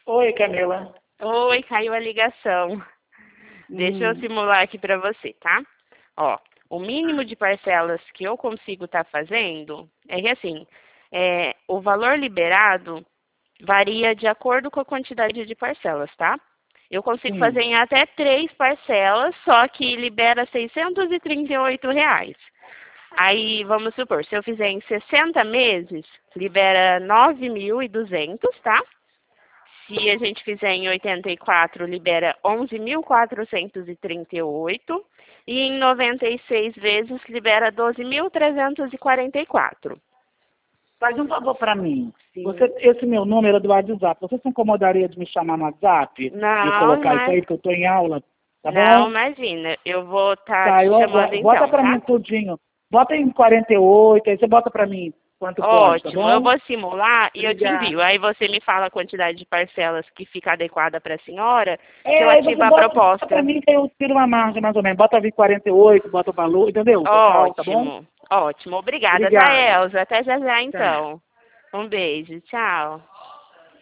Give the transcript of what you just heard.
Oi, Camila. Oi, caiu a ligação. Deixa eu Hum, simular aqui para você, tá? Ó, o mínimo de parcelas que eu consigo estar fazendo é que assim, o valor liberado varia de acordo com a quantidade de parcelas, tá? Eu consigo fazer sim. em até 3 parcelas, só que libera R$ 638. Aí, vamos supor, se eu fizer em 60 meses, libera 9.200, tá? Se a gente fizer em 84, libera 11.438 e em 96 vezes libera 12.344. Faz um favor para mim. Você, Sim. esse meu número é do WhatsApp. Você se incomodaria de me chamar no WhatsApp e Não, colocar isso mas aí, que eu estou em aula, tá não, bom? imagina. Eu vou estar Tá, te chamando bota então, para tá? mim tudinho. Bota em 48, aí você bota para mim quanto pode, tá Ótimo. Eu bom? vou simular e eu te envio. Obrigada. Aí você me fala a quantidade de parcelas que fica adequada para a senhora, que eu Aí você ativo a bota para proposta. mim que eu tiro uma margem mais ou menos. Bota vir 48, bota o valor, entendeu? Total, tá bom? Ótimo, ótimo. Obrigada, tá, Obrigado. Elza? Até já já, Tá. então. Um beijo, tchau.